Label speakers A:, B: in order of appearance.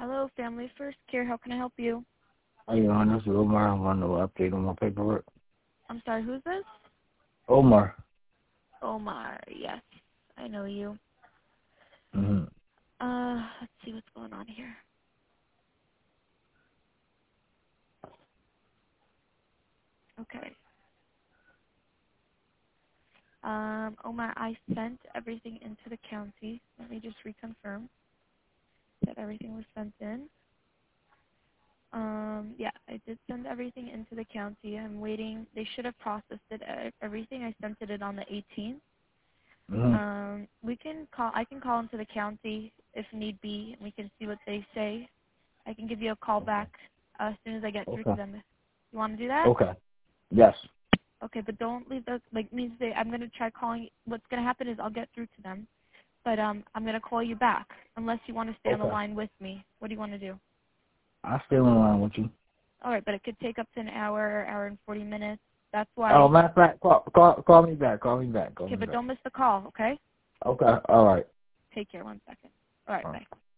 A: Hello, Family First Care. How can I help you?
B: How you doing? This is Omar. I want to update on my paperwork.
A: I'm sorry, who's this?
B: Omar.
A: Omar. Yes, I know you.
B: Mm-hmm.
A: Let's see what's going on here. Okay. Omar, I sent everything into the county. Let me just reconfirm that everything was sent in. Yeah, I did send everything into the county. I'm waiting. They should have processed it. Everything. I sent it in on the 18th.
B: Mm-hmm.
A: We can call. I can call into the county if need be, and we can see what they say. I can give you a call back as soon as I get through to
B: Okay.
A: them. You want to do that?
B: Okay. Yes.
A: Okay, but don't leave the means they. I'm gonna try calling. What's gonna happen is I'll get through to them, but I'm gonna call you back unless you want to stay on the
B: Okay.
A: line with me. What do you want to do?
B: I'll stay in line with you.
A: All right, but it could take up to an hour and 40 minutes. That's
B: Oh,
A: why.
B: matter of fact, call me back. Call me back. Call
A: Okay,
B: me
A: but
B: back.
A: don't miss the call. Okay.
B: Okay. All right.
A: Take care. 1 second. All right.
B: All right.
A: Bye.